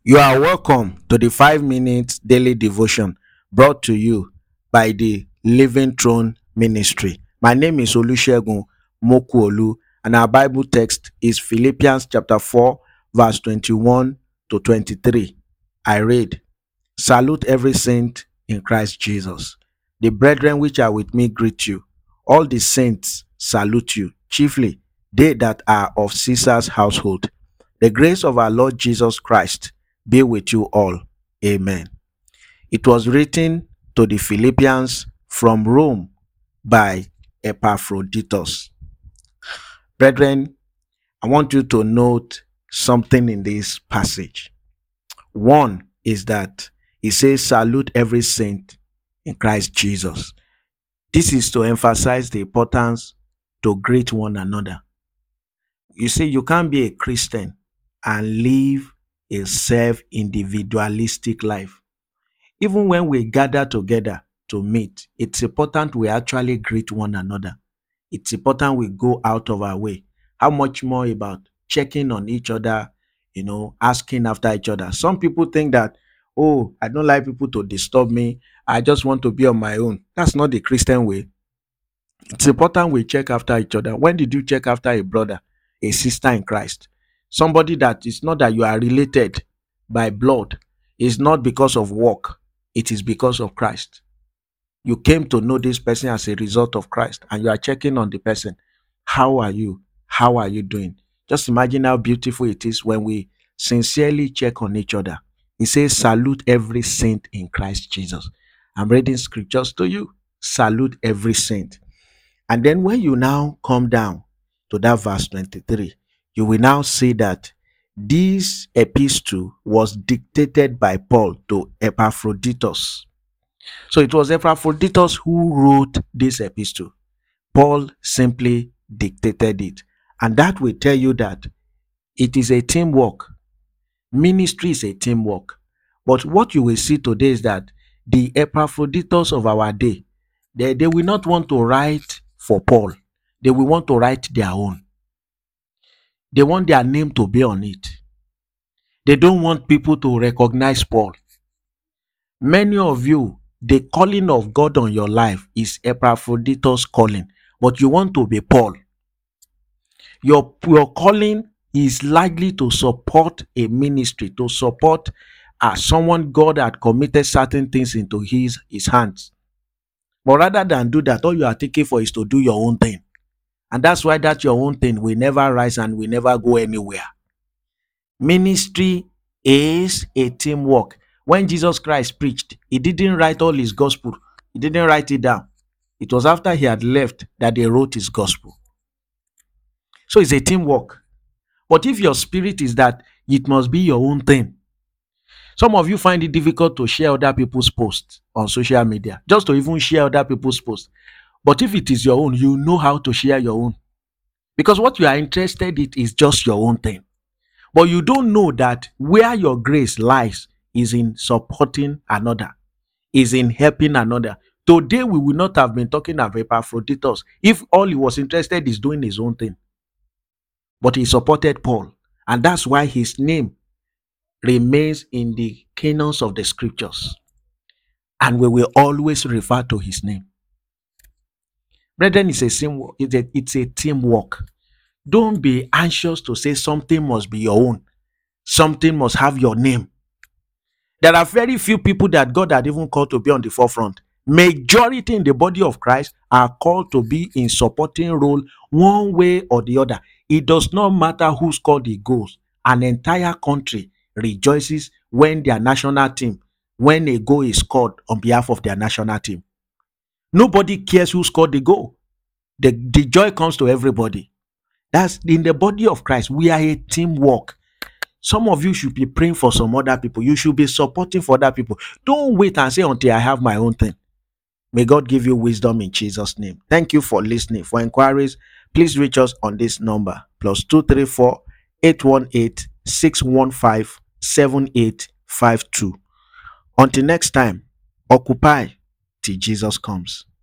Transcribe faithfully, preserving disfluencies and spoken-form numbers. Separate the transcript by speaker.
Speaker 1: You are welcome to the five minutes daily devotion brought to you by the Living Throne Ministry. My name is Olusegun Mokuolu, and our Bible text is Philippians chapter four, verse twenty-one to twenty-three. I read, Salute every saint in Christ Jesus. The brethren which are with me greet you. All the saints salute you, chiefly they that are of Caesar's household. The grace of our Lord Jesus Christ be with you all. Amen. It was written to the Philippians from Rome by Epaphroditus. Brethren, I want you to note something in this passage. One is that he says, Salute every saint in Christ Jesus. This is to emphasize the importance to greet one another. You see, you can't be a Christian and live a self-individualistic life. Even when we gather together to meet, it's important we actually greet one another. It's important we go out of our way. How much more about checking on each other, you know, asking after each other. Some people think that, oh, I don't like people to disturb me. I just want to be on my own. That's not the Christian way. It's important we check after each other. When did you check after a brother, a sister in Christ? Somebody that is not that you are related by blood. It's not because of work. It is because of Christ. You came to know this person as a result of Christ, and you are checking on the person. How are you? How are you doing? Just imagine how beautiful it is when we sincerely check on each other. He says, Salute every saint in Christ Jesus. I'm reading scriptures to you. Salute every saint. And then when you now come down to that verse twenty-three, you will now see that this epistle was dictated by Paul to Epaphroditus. So it was Epaphroditus who wrote this epistle. Paul simply dictated it. And that will tell you that it is a teamwork. Ministry is a teamwork. But what you will see today is that the Epaphroditus of our day, they, they will not want to write for Paul. They will want to write their own. They want their name to be on it. They don't want people to recognize Paul. Many of you, the calling of God on your life is Epaphroditus' calling, but you want to be Paul. Your, your calling is likely to support a ministry, to support uh, someone God had committed certain things into his, his hands. But rather than do that, all you are taking for is to do your own thing. And that's why that your own thing will never rise and will never go anywhere. Ministry is a teamwork. When Jesus Christ preached, he didn't write all his gospel. He didn't write it down. It was after he had left that they wrote his gospel. So it's a teamwork. But if your spirit is that it must be your own thing, some of you find it difficult to share other people's posts on social media, just to even share other people's posts. But if it is your own, you know how to share your own. Because what you are interested in is just your own thing. But you don't know that where your grace lies is in supporting another, is in helping another. Today, we will not have been talking about Epaphroditus if all he was interested is doing his own thing. But he supported Paul. And that's why his name remains in the canons of the scriptures. And we will always refer to his name. Brethren, it's a, teamwork. It's a, it's a teamwork. Don't be anxious to say something must be your own. Something must have your name. There are very few people that God had even called to be on the forefront. Majority in the body of Christ are called to be in supporting role one way or the other. It does not matter who scored the goals. An entire country rejoices when their national team, when a goal is scored on behalf of their national team. Nobody cares who scored the goal. The, the joy comes to everybody. That's in the body of Christ. We are a teamwork. Some of you should be praying for some other people. You should be supporting for other people. Don't wait and say until I have my own thing. May God give you wisdom in Jesus' name. Thank you for listening. For inquiries, please reach us on this number. Plus two three four, eight one eight, six one five, seven eight five two. Until next time, occupy till Jesus comes.